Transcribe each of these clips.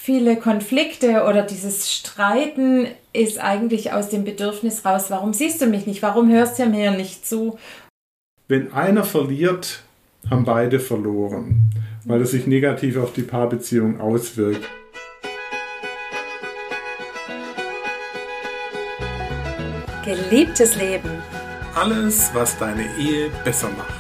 viele Konflikte oder dieses Streiten ist eigentlich aus dem Bedürfnis raus, warum siehst du mich nicht, warum hörst du mir nicht zu? Wenn einer verliert, haben beide verloren, weil es sich negativ auf die Paarbeziehung auswirkt. Geliebtes Leben. Alles, was deine Ehe besser macht.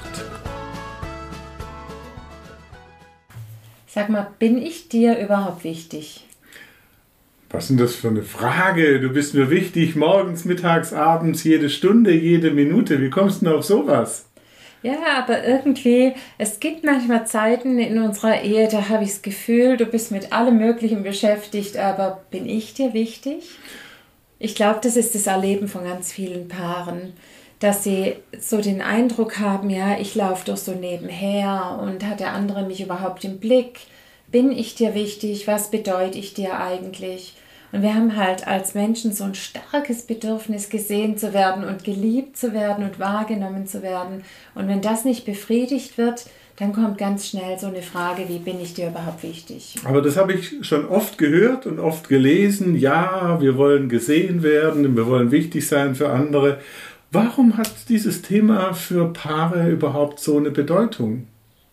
Sag mal, bin ich dir überhaupt wichtig? Was ist denn das für eine Frage? Du bist mir wichtig, morgens, mittags, abends, jede Stunde, jede Minute. Wie kommst du denn auf sowas? Ja, aber irgendwie, es gibt manchmal Zeiten in unserer Ehe, da habe ich das Gefühl, du bist mit allem Möglichen beschäftigt, aber bin ich dir wichtig? Ich glaube, das ist das Erleben von ganz vielen Paaren, dass sie so den Eindruck haben, ja, ich laufe doch so nebenher und hat der andere mich überhaupt im Blick? Bin ich dir wichtig? Was bedeutet ich dir eigentlich? Und wir haben halt als Menschen so ein starkes Bedürfnis, gesehen zu werden und geliebt zu werden und wahrgenommen zu werden. Und wenn das nicht befriedigt wird, dann kommt ganz schnell so eine Frage, wie bin ich dir überhaupt wichtig? Aber das habe ich schon oft gehört und oft gelesen. Ja, wir wollen gesehen werden, wir wollen wichtig sein für andere. Warum hat dieses Thema für Paare überhaupt so eine Bedeutung?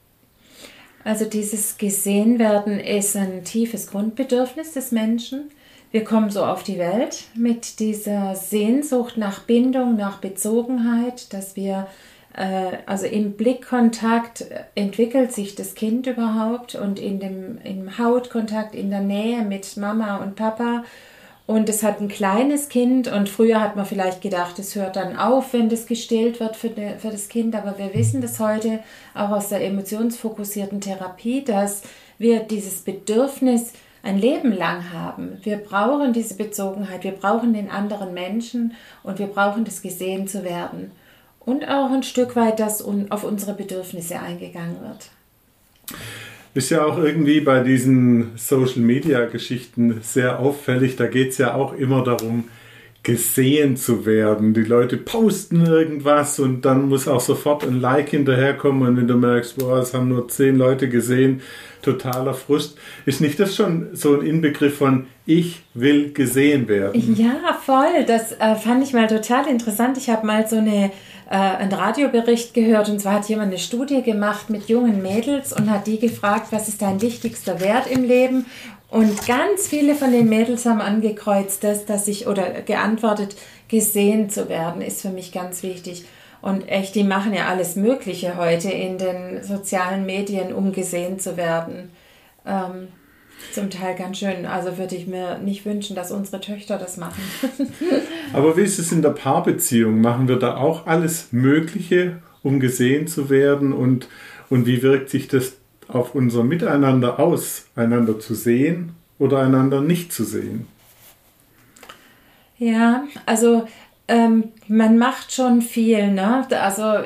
Also dieses Gesehenwerden ist ein tiefes Grundbedürfnis des Menschen. Wir kommen so auf die Welt mit dieser Sehnsucht nach Bindung, nach Bezogenheit, dass wir, also im Blickkontakt entwickelt sich das Kind überhaupt und im Hautkontakt, in der Nähe mit Mama und Papa. Und es hat ein kleines Kind und früher hat man vielleicht gedacht, es hört dann auf, wenn das gestillt wird für das Kind. Aber wir wissen das heute auch aus der emotionsfokussierten Therapie, dass wir dieses Bedürfnis ein Leben lang haben. Wir brauchen diese Bezogenheit, wir brauchen den anderen Menschen und wir brauchen das gesehen zu werden. Und auch ein Stück weit, dass auf unsere Bedürfnisse eingegangen wird. Ist ja auch irgendwie bei diesen Social-Media-Geschichten sehr auffällig. Da geht es ja auch immer darum, gesehen zu werden. Die Leute posten irgendwas und dann muss auch sofort ein Like hinterherkommen. Und wenn du merkst, boah, es haben nur 10 Leute gesehen, totaler Frust. Ist nicht das schon so ein Inbegriff von ich will gesehen werden? Ja, voll. Das fand ich mal total interessant. Ich habe mal so einen Radiobericht gehört und zwar hat jemand eine Studie gemacht mit jungen Mädels und hat die gefragt, was ist dein wichtigster Wert im Leben? Und ganz viele von den Mädels haben angekreuzt, oder geantwortet, gesehen zu werden, ist für mich ganz wichtig. Und echt, die machen ja alles Mögliche heute in den sozialen Medien, um gesehen zu werden. Zum Teil ganz schön. Also würde ich mir nicht wünschen, dass unsere Töchter das machen. Aber wie ist es in der Paarbeziehung? Machen wir da auch alles Mögliche, um gesehen zu werden? Und wie wirkt sich das auf unser Miteinander aus, einander zu sehen oder einander nicht zu sehen? Ja, also man macht schon viel, ne? Also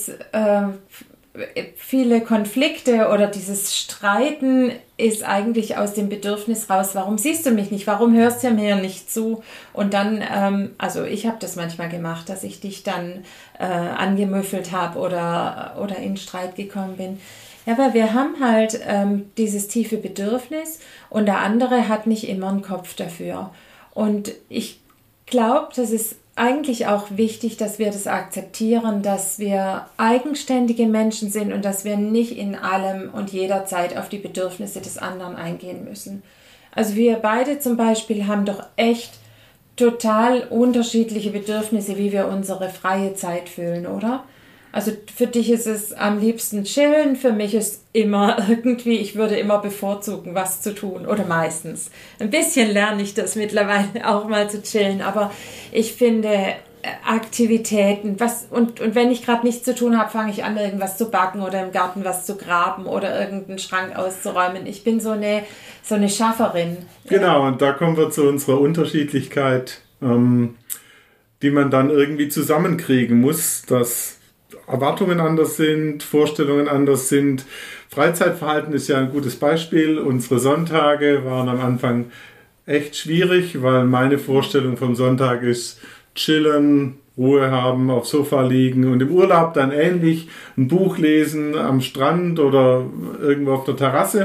viele Konflikte oder dieses Streiten ist eigentlich aus dem Bedürfnis raus, warum siehst du mich nicht, warum hörst du mir nicht zu? Und dann, also ich habe das manchmal gemacht, dass ich dich dann angemüffelt habe oder in Streit gekommen bin. Ja, aber wir haben halt dieses tiefe Bedürfnis und der andere hat nicht immer einen Kopf dafür. Und ich glaube, das ist eigentlich auch wichtig, dass wir das akzeptieren, dass wir eigenständige Menschen sind und dass wir nicht in allem und jederzeit auf die Bedürfnisse des anderen eingehen müssen. Also wir beide zum Beispiel haben doch echt total unterschiedliche Bedürfnisse, wie wir unsere freie Zeit füllen, oder? Also für dich ist es am liebsten chillen, für mich ist immer irgendwie, ich würde immer bevorzugen, was zu tun oder meistens. Ein bisschen lerne ich das mittlerweile auch mal zu chillen, aber ich finde Aktivitäten, und wenn ich gerade nichts zu tun habe, fange ich an, irgendwas zu backen oder im Garten was zu graben oder irgendeinen Schrank auszuräumen. Ich bin so eine Schafferin. Genau, und da kommen wir zu unserer Unterschiedlichkeit, die man dann irgendwie zusammenkriegen muss, dass Erwartungen anders sind, Vorstellungen anders sind. Freizeitverhalten ist ja ein gutes Beispiel. Unsere Sonntage waren am Anfang echt schwierig, weil meine Vorstellung vom Sonntag ist chillen, Ruhe haben, aufs Sofa liegen und im Urlaub dann ähnlich ein Buch lesen am Strand oder irgendwo auf der Terrasse.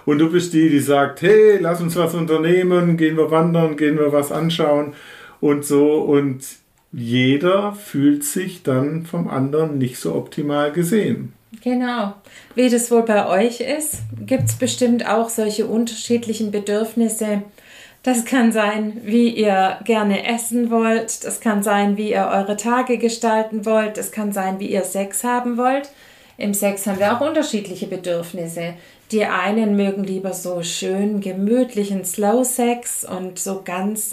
Und du bist die sagt, hey, lass uns was unternehmen, gehen wir wandern, gehen wir was anschauen und so. Und jeder fühlt sich dann vom anderen nicht so optimal gesehen. Genau. Wie das wohl bei euch ist, gibt es bestimmt auch solche unterschiedlichen Bedürfnisse. Das kann sein, wie ihr gerne essen wollt. Das kann sein, wie ihr eure Tage gestalten wollt. Das kann sein, wie ihr Sex haben wollt. Im Sex haben wir auch unterschiedliche Bedürfnisse. Die einen mögen lieber so schön gemütlichen Slow-Sex und so ganz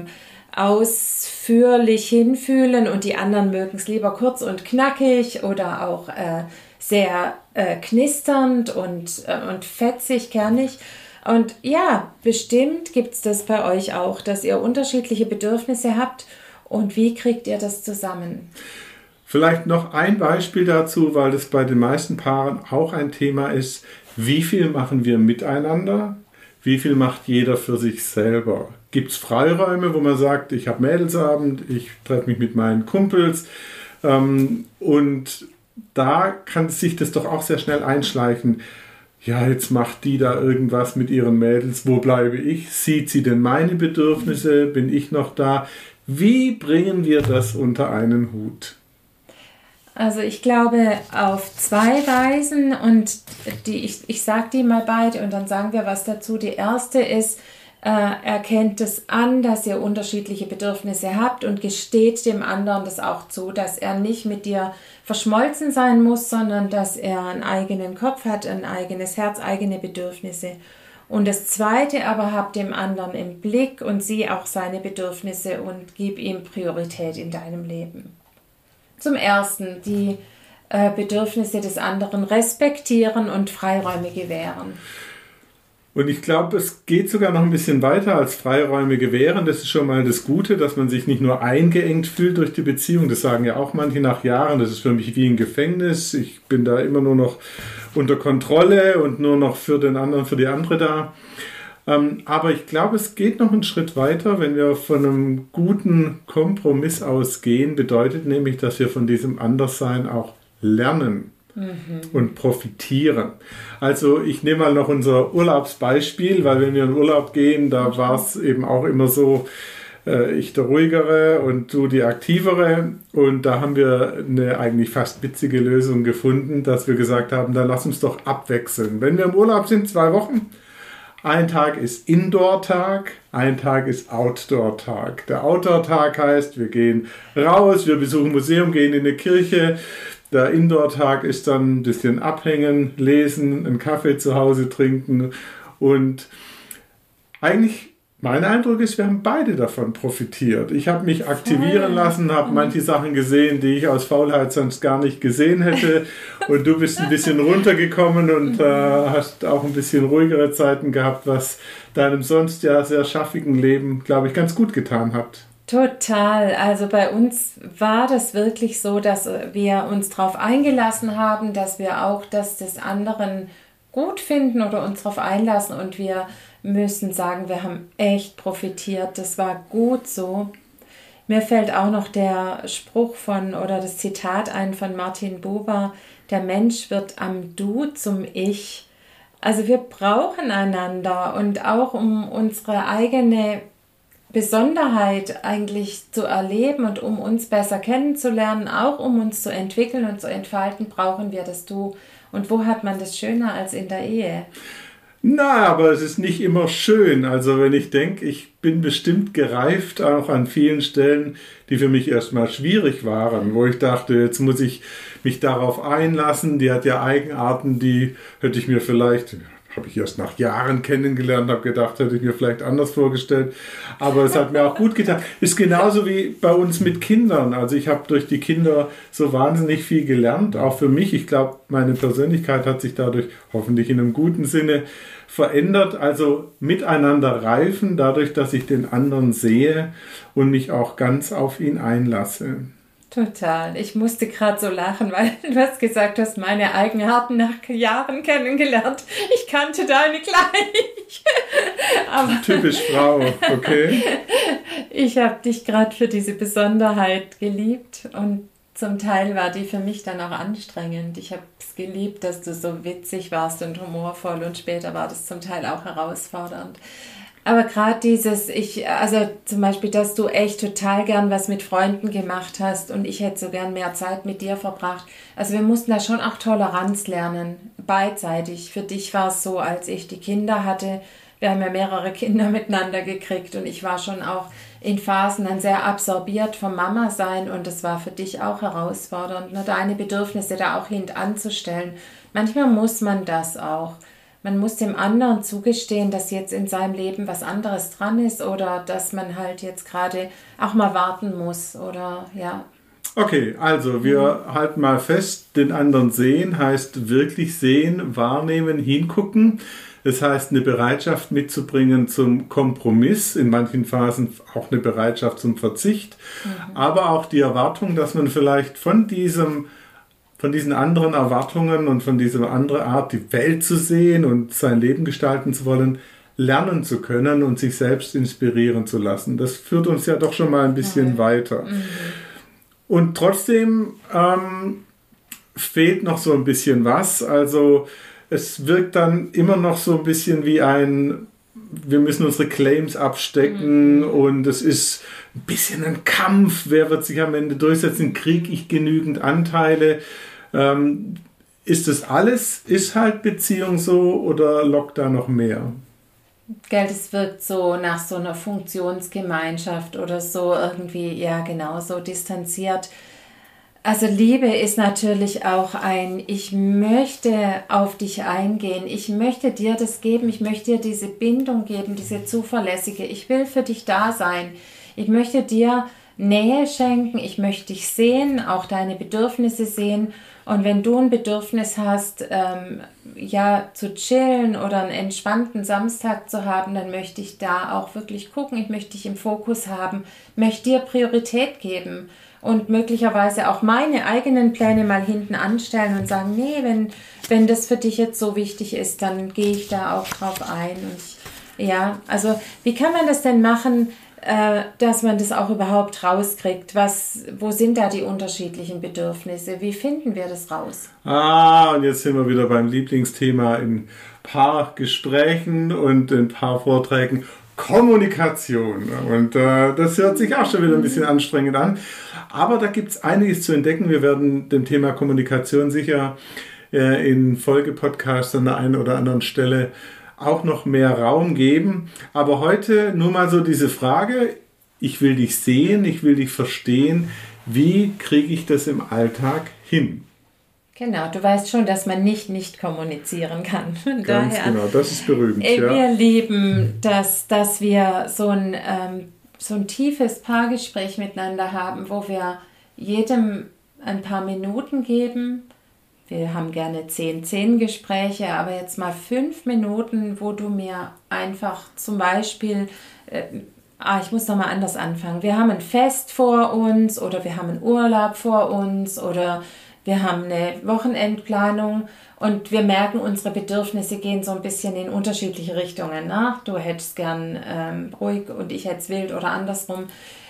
ausführlich hinfühlen und die anderen mögen es lieber kurz und knackig oder auch sehr knisternd und fetzig, kernig. Und ja, bestimmt gibt es das bei euch auch, dass ihr unterschiedliche Bedürfnisse habt. Und wie kriegt ihr das zusammen? Vielleicht noch ein Beispiel dazu, weil das bei den meisten Paaren auch ein Thema ist. Wie viel machen wir miteinander? Wie viel macht jeder für sich selber? Gibt es Freiräume, wo man sagt, ich habe Mädelsabend, ich treffe mich mit meinen Kumpels und da kann sich das doch auch sehr schnell einschleichen. Ja, jetzt macht die da irgendwas mit ihren Mädels. Wo bleibe ich? Sieht sie denn meine Bedürfnisse? Bin ich noch da? Wie bringen wir das unter einen Hut? Also ich glaube auf 2 Weisen und ich sage die mal beide und dann sagen wir was dazu. Die erste ist, erkennt es an, dass ihr unterschiedliche Bedürfnisse habt und gesteht dem anderen das auch zu, dass er nicht mit dir verschmolzen sein muss, sondern dass er einen eigenen Kopf hat, ein eigenes Herz, eigene Bedürfnisse. Und das Zweite aber, habt dem anderen im Blick und sieh auch seine Bedürfnisse und gib ihm Priorität in deinem Leben. Zum Ersten, die Bedürfnisse des anderen respektieren und Freiräume gewähren. Und ich glaube, es geht sogar noch ein bisschen weiter als Freiräume gewähren. Das ist schon mal das Gute, dass man sich nicht nur eingeengt fühlt durch die Beziehung. Das sagen ja auch manche nach Jahren. Das ist für mich wie ein Gefängnis. Ich bin da immer nur noch unter Kontrolle und nur noch für den anderen, für die andere da. Aber ich glaube, es geht noch einen Schritt weiter, wenn wir von einem guten Kompromiss ausgehen. Bedeutet nämlich, dass wir von diesem Anderssein auch lernen. Und profitieren. Also ich nehme mal noch unser Urlaubsbeispiel, weil wenn wir in Urlaub gehen, da war es eben auch immer so, ich der Ruhigere und du die Aktivere. Und da haben wir eine eigentlich fast witzige Lösung gefunden, dass wir gesagt haben, dann lass uns doch abwechseln. Wenn wir im Urlaub sind, 2 Wochen, ein Tag ist Indoor-Tag, ein Tag ist Outdoor-Tag. Der Outdoor-Tag heißt, wir gehen raus, wir besuchen ein Museum, gehen in eine Kirche. Der Indoor-Tag ist dann ein bisschen abhängen, lesen, einen Kaffee zu Hause trinken und eigentlich, mein Eindruck ist, wir haben beide davon profitiert. Ich habe mich aktivieren lassen, habe manche Sachen gesehen, die ich aus Faulheit sonst gar nicht gesehen hätte und du bist ein bisschen runtergekommen und hast auch ein bisschen ruhigere Zeiten gehabt, was deinem sonst ja sehr schaffigen Leben, glaube ich, ganz gut getan hat. Total. Also bei uns war das wirklich so, dass wir uns darauf eingelassen haben, dass wir auch das des anderen gut finden oder uns darauf einlassen und wir müssen sagen, wir haben echt profitiert. Das war gut so. Mir fällt auch noch der Spruch oder das Zitat ein von Martin Buber, der Mensch wird am Du zum Ich. Also wir brauchen einander und auch um unsere eigene Besonderheit eigentlich zu erleben und um uns besser kennenzulernen, auch um uns zu entwickeln und zu entfalten, brauchen wir das Du. Und wo hat man das schöner als in der Ehe? Na, aber es ist nicht immer schön. Also wenn ich denke, ich bin bestimmt gereift, auch an vielen Stellen, die für mich erstmal schwierig waren, wo ich dachte, jetzt muss ich mich darauf einlassen. Die hat ja Eigenarten, die hätte ich mir vielleicht... habe ich erst nach Jahren kennengelernt, habe gedacht, hätte ich mir vielleicht anders vorgestellt. Aber es hat mir auch gut getan. Ist genauso wie bei uns mit Kindern. Also ich habe durch die Kinder so wahnsinnig viel gelernt, auch für mich. Ich glaube, meine Persönlichkeit hat sich dadurch hoffentlich in einem guten Sinne verändert. Also miteinander reifen, dadurch, dass ich den anderen sehe und mich auch ganz auf ihn einlasse. Total. Ich musste gerade so lachen, weil du hast gesagt, du hast meine Eigenarten nach Jahren kennengelernt. Ich kannte deine gleich. Aber typisch Frau, okay. Ich habe dich gerade für diese Besonderheit geliebt und Zum Teil war die für mich dann auch anstrengend. Ich habe es geliebt, dass du so witzig warst und humorvoll und später war das zum Teil auch herausfordernd. Aber gerade also zum Beispiel, dass du echt total gern was mit Freunden gemacht hast und ich hätte so gern mehr Zeit mit dir verbracht. Also wir mussten da schon auch Toleranz lernen, beidseitig. Für dich war es so, als ich die Kinder hatte, wir haben ja mehrere Kinder miteinander gekriegt und ich war schon auch in Phasen dann sehr absorbiert vom Mama-Sein und es war für dich auch herausfordernd, deine Bedürfnisse da auch hintanzustellen. Manchmal muss man das auch. Man muss dem anderen zugestehen, dass jetzt in seinem Leben was anderes dran ist oder dass man halt jetzt gerade auch mal warten muss oder ja. Okay, also wir halten mal fest, den anderen sehen heißt wirklich sehen, wahrnehmen, hingucken. Das heißt, eine Bereitschaft mitzubringen zum Kompromiss, in manchen Phasen auch eine Bereitschaft zum Verzicht, aber auch die Erwartung, dass man vielleicht von diesen anderen Erwartungen und von dieser anderen Art, die Welt zu sehen und sein Leben gestalten zu wollen, lernen zu können und sich selbst inspirieren zu lassen. Das führt uns ja doch schon mal ein bisschen weiter. Und trotzdem fehlt noch so ein bisschen was. Also es wirkt dann immer noch so ein bisschen wie wir müssen unsere Claims abstecken und es ist ein bisschen ein Kampf. Wer wird sich am Ende durchsetzen? Kriege ich genügend Anteile? Ist das alles? Ist halt Beziehung so oder lockt da noch mehr? Gell, es wirkt so nach so einer Funktionsgemeinschaft oder so irgendwie, ja genau, so distanziert. Also Liebe ist natürlich auch ich möchte auf dich eingehen, ich möchte dir das geben, ich möchte dir diese Bindung geben, diese zuverlässige, ich will für dich da sein, ich möchte dir Nähe schenken, ich möchte dich sehen, auch deine Bedürfnisse sehen und wenn du ein Bedürfnis hast, zu chillen oder einen entspannten Samstag zu haben, dann möchte ich da auch wirklich gucken, ich möchte dich im Fokus haben, möchte dir Priorität geben. Und möglicherweise auch meine eigenen Pläne mal hinten anstellen und sagen, nee, wenn das für dich jetzt so wichtig ist, dann gehe ich da auch drauf ein. Und also wie kann man das denn machen, dass man das auch überhaupt rauskriegt? Wo sind da die unterschiedlichen Bedürfnisse? Wie finden wir das raus? Und jetzt sind wir wieder beim Lieblingsthema in Paargesprächen und in Paarvorträgen. Kommunikation. Und das hört sich auch schon wieder ein bisschen anstrengend an. Aber da gibt es einiges zu entdecken. Wir werden dem Thema Kommunikation sicher in Folgepodcasts an der einen oder anderen Stelle auch noch mehr Raum geben. Aber heute nur mal so diese Frage, ich will dich sehen, ich will dich verstehen. Wie kriege ich das im Alltag hin? Genau, du weißt schon, dass man nicht kommunizieren kann. Ganz genau, das ist berühmt. Wir lieben, dass wir so ein tiefes Paargespräch miteinander haben, wo wir jedem ein paar Minuten geben. Wir haben gerne 10 Gespräche, aber jetzt mal 5 Minuten, wo du mir einfach zum Beispiel, ich muss nochmal anders anfangen. Wir haben ein Fest vor uns oder wir haben einen Urlaub vor uns oder wir haben eine Wochenendplanung und wir merken, unsere Bedürfnisse gehen so ein bisschen in unterschiedliche Richtungen. Du hättest gern ruhig und ich hätte es wild oder andersrum.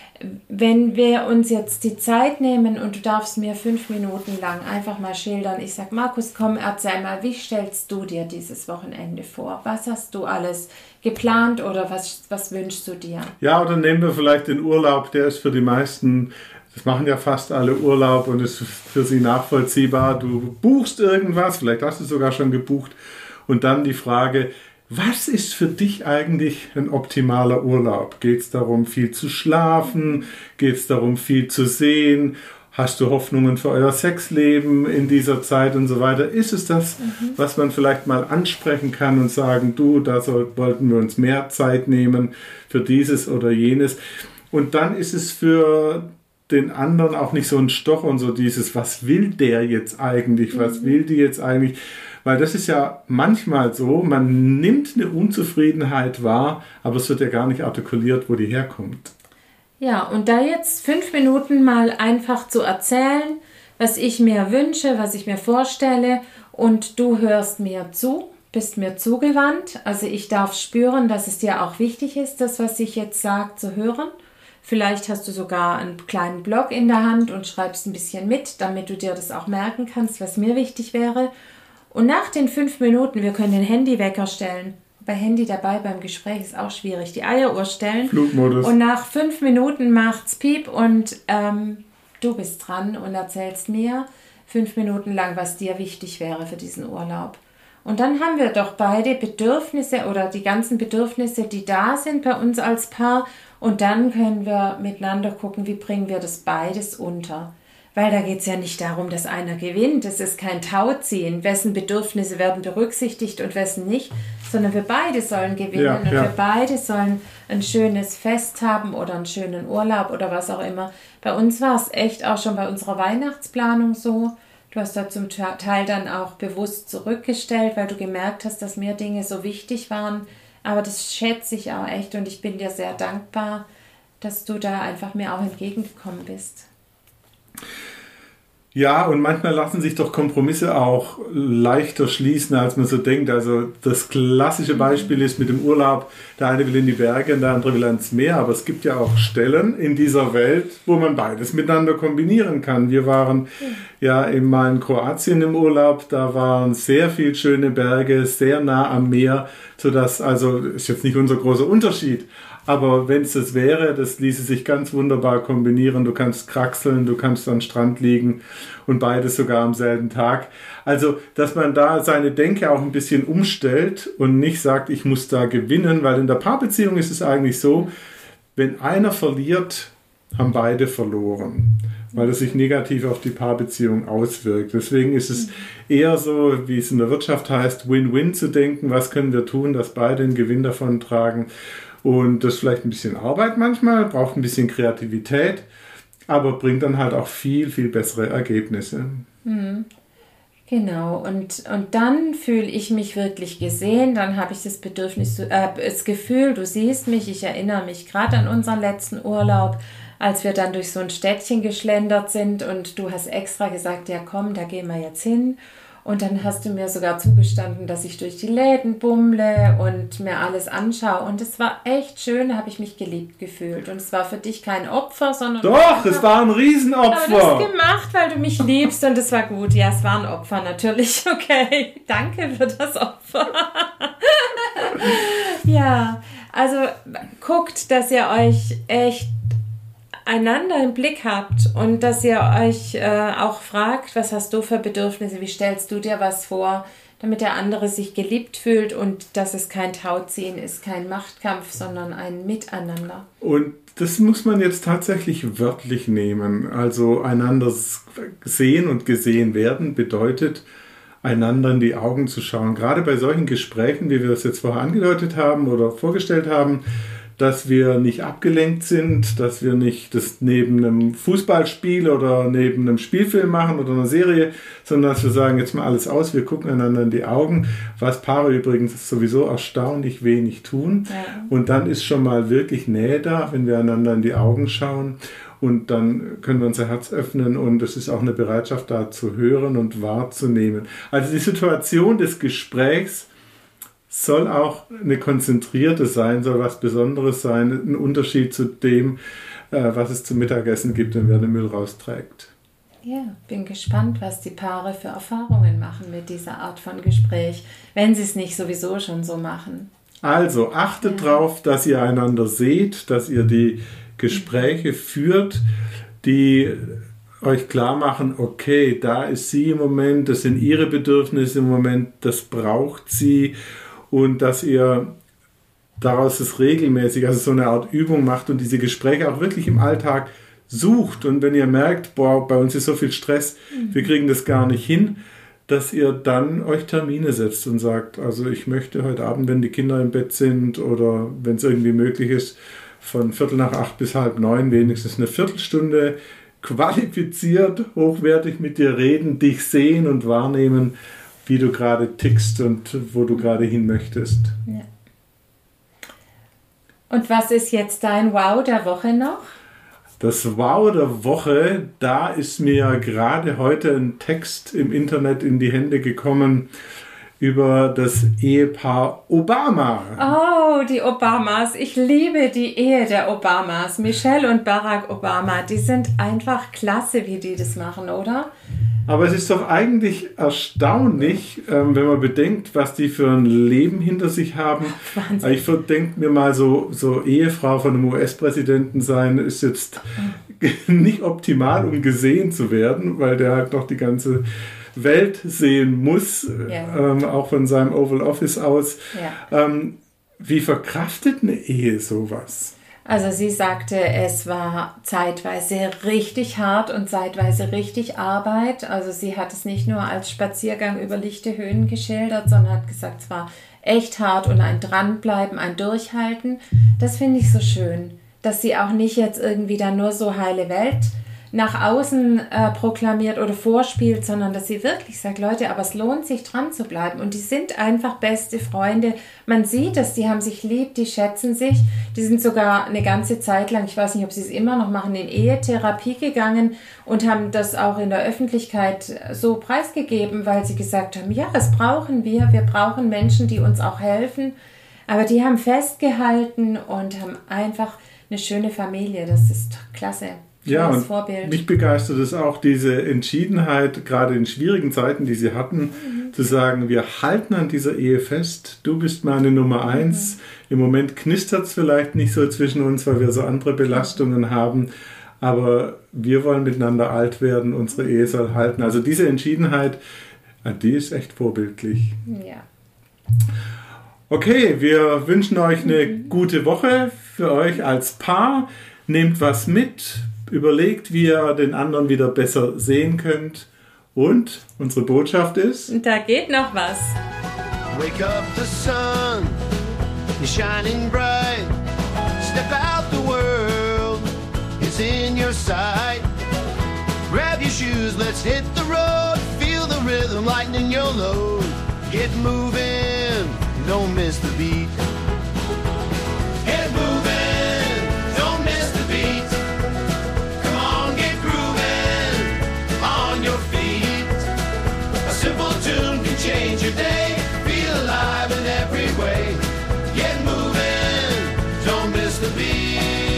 Wenn wir uns jetzt die Zeit nehmen und du darfst mir 5 Minuten lang einfach mal schildern, ich sag, Markus, komm, erzähl mal, wie stellst du dir dieses Wochenende vor? Was hast du alles geplant oder was wünschst du dir? Ja, oder nehmen wir vielleicht den Urlaub, der ist für die meisten, das machen ja fast alle Urlaub und ist für sie nachvollziehbar. Du buchst irgendwas, vielleicht hast du sogar schon gebucht und dann die Frage, was ist für dich eigentlich ein optimaler Urlaub? Geht es darum, viel zu schlafen? Geht es darum, viel zu sehen? Hast du Hoffnungen für euer Sexleben in dieser Zeit und so weiter? Ist es das, was man vielleicht mal ansprechen kann und sagen, wollten wir uns mehr Zeit nehmen für dieses oder jenes? Und dann ist es für den anderen auch nicht so ein Stoch und so dieses, was will der jetzt eigentlich? Was will die jetzt eigentlich? Weil das ist ja manchmal so, man nimmt eine Unzufriedenheit wahr, aber es wird ja gar nicht artikuliert, wo die herkommt. Ja, und da jetzt 5 Minuten mal einfach zu erzählen, was ich mir wünsche, was ich mir vorstelle und du hörst mir zu, bist mir zugewandt. Also ich darf spüren, dass es dir auch wichtig ist, das, was ich jetzt sage, zu hören. Vielleicht hast du sogar einen kleinen Block in der Hand und schreibst ein bisschen mit, damit du dir das auch merken kannst, was mir wichtig wäre. Und nach den 5 Minuten, wir können den Handywecker stellen. Bei Handy dabei beim Gespräch ist auch schwierig. Die Eieruhr stellen. Flugmodus. Und nach 5 Minuten macht's Piep und du bist dran und erzählst mir 5 Minuten lang, was dir wichtig wäre für diesen Urlaub. Und dann haben wir doch beide Bedürfnisse oder die ganzen Bedürfnisse, die da sind bei uns als Paar. Und dann können wir miteinander gucken, wie bringen wir das beides unter. Weil da geht es ja nicht darum, dass einer gewinnt. Es ist kein Tauziehen, wessen Bedürfnisse werden berücksichtigt und wessen nicht. Sondern wir beide sollen gewinnen und wir beide sollen ein schönes Fest haben oder einen schönen Urlaub oder was auch immer. Bei uns war es echt auch schon bei unserer Weihnachtsplanung so. Du hast da zum Teil dann auch bewusst zurückgestellt, weil du gemerkt hast, dass mir Dinge so wichtig waren. Aber das schätze ich auch echt und ich bin dir sehr dankbar, dass du da einfach mir auch entgegengekommen bist. Ja, und manchmal lassen sich doch Kompromisse auch leichter schließen, als man so denkt. Also das klassische Beispiel ist mit dem Urlaub, der eine will in die Berge und der andere will ans Meer. Aber es gibt ja auch Stellen in dieser Welt, wo man beides miteinander kombinieren kann. Wir waren ja mal in Kroatien im Urlaub, da waren sehr viele schöne Berge, sehr nah am Meer, sodass, also ist jetzt nicht unser großer Unterschied. Aber wenn es das wäre, das ließe sich ganz wunderbar kombinieren. Du kannst kraxeln, du kannst am Strand liegen und beides sogar am selben Tag. Also, dass man da seine Denke auch ein bisschen umstellt und nicht sagt, ich muss da gewinnen, weil in der Paarbeziehung ist es eigentlich so, wenn einer verliert, haben beide verloren, weil es sich negativ auf die Paarbeziehung auswirkt. Deswegen ist es eher so, wie es in der Wirtschaft heißt, Win-Win zu denken. Was können wir tun, dass beide einen Gewinn davon tragen? Und das ist vielleicht ein bisschen Arbeit manchmal, braucht ein bisschen Kreativität, aber bringt dann halt auch viel, viel bessere Ergebnisse. Genau, und dann fühle ich mich wirklich gesehen, dann habe ich das Bedürfnis, das Gefühl, du siehst mich, ich erinnere mich gerade an unseren letzten Urlaub, als wir dann durch so ein Städtchen geschlendert sind und du hast extra gesagt, ja komm, da gehen wir jetzt hin. Und dann hast du mir sogar zugestanden, dass ich durch die Läden bummle und mir alles anschaue. Und es war echt schön, da habe ich mich geliebt gefühlt. Und es war für dich kein Opfer, sondern... Doch, es war ein Riesenopfer. Aber du hast es gemacht, weil du mich liebst und es war gut. Ja, es war ein Opfer natürlich. Okay, danke für das Opfer. Ja, also guckt, dass ihr euch echt einander im Blick habt und dass ihr euch auch fragt, was hast du für Bedürfnisse, wie stellst du dir was vor, damit der andere sich geliebt fühlt und dass es kein Tauziehen ist, kein Machtkampf, sondern ein Miteinander. Und das muss man jetzt tatsächlich wörtlich nehmen. Also einander sehen und gesehen werden bedeutet, einander in die Augen zu schauen. Gerade bei solchen Gesprächen, wie wir das jetzt vorher angedeutet haben oder vorgestellt haben, dass wir nicht abgelenkt sind, dass wir nicht das neben einem Fußballspiel oder neben einem Spielfilm machen oder einer Serie, sondern dass wir sagen, jetzt mal alles aus, wir gucken einander in die Augen, was Paare übrigens sowieso erstaunlich wenig tun. Ja. Und dann ist schon mal wirklich Nähe da, wenn wir einander in die Augen schauen und dann können wir unser Herz öffnen und es ist auch eine Bereitschaft da zu hören und wahrzunehmen. Also die Situation des Gesprächs soll auch eine konzentrierte sein, soll was Besonderes sein, ein Unterschied zu dem, was es zum Mittagessen gibt und wer den Müll rausträgt. Ja, bin gespannt, was die Paare für Erfahrungen machen mit dieser Art von Gespräch, wenn sie es nicht sowieso schon so machen. Also achtet drauf, dass ihr einander seht, dass ihr die Gespräche führt, die euch klar machen, okay, da ist sie im Moment, das sind ihre Bedürfnisse im Moment, das braucht sie. Und dass ihr daraus das regelmäßig, also so eine Art Übung macht und diese Gespräche auch wirklich im Alltag sucht. Und wenn ihr merkt, boah, bei uns ist so viel Stress, wir kriegen das gar nicht hin, dass ihr dann euch Termine setzt und sagt, also ich möchte heute Abend, wenn die Kinder im Bett sind oder wenn es irgendwie möglich ist, von 7:45 bis 8:30 wenigstens eine Viertelstunde qualifiziert, hochwertig mit dir reden, dich sehen und wahrnehmen, wie du gerade tickst und wo du gerade hin möchtest. Ja. Und was ist jetzt dein Wow der Woche noch? Das Wow der Woche, da ist mir gerade heute ein Text im Internet in die Hände gekommen über das Ehepaar Obama. Oh, die Obamas. Ich liebe die Ehe der Obamas. Michelle und Barack Obama, die sind einfach klasse, wie die das machen, oder? Aber es ist doch eigentlich erstaunlich, wenn man bedenkt, was die für ein Leben hinter sich haben. Wahnsinn. Ich denke mir mal, so Ehefrau von einem US-Präsidenten sein, ist jetzt nicht optimal, um gesehen zu werden, weil der halt noch die ganze Welt sehen muss, auch von seinem Oval Office aus. Ja. Wie verkraftet eine Ehe sowas? Also sie sagte, es war zeitweise richtig hart und zeitweise richtig Arbeit. Also sie hat es nicht nur als Spaziergang über lichte Höhen geschildert, sondern hat gesagt, es war echt hart und ein Dranbleiben, ein Durchhalten. Das finde ich so schön, dass sie auch nicht jetzt irgendwie dann nur so heile Welt nach außen proklamiert oder vorspielt, sondern dass sie wirklich sagt, Leute, aber es lohnt sich dran zu bleiben und die sind einfach beste Freunde. Man sieht es, die haben sich lieb, die schätzen sich, die sind sogar eine ganze Zeit lang, ich weiß nicht, ob sie es immer noch machen, in Ehetherapie gegangen und haben das auch in der Öffentlichkeit so preisgegeben, weil sie gesagt haben, ja, das brauchen wir brauchen Menschen, die uns auch helfen, aber die haben festgehalten und haben einfach eine schöne Familie, das ist klasse. Ja, und mich begeistert es auch, diese Entschiedenheit, gerade in schwierigen Zeiten, die sie hatten, zu sagen, wir halten an dieser Ehe fest, du bist meine Nummer 1. Im Moment knistert es vielleicht nicht so zwischen uns, weil wir so andere Belastungen haben, aber wir wollen miteinander alt werden, unsere Ehe soll halten. Also diese Entschiedenheit, die ist echt vorbildlich. Ja. Okay, wir wünschen euch eine gute Woche für euch als Paar. Nehmt was mit. Überlegt, wie ihr den anderen wieder besser sehen könnt. Und unsere Botschaft ist... Da geht noch was. Wake up, the sun is shining bright. Step out, the world is in your sight. Grab your shoes, let's hit the road. Feel the rhythm, lighten your load. Get moving, don't miss the beat. Get moving, don't miss the beat. Simple tune can change your day. Feel alive in every way. Get moving, don't miss the beat.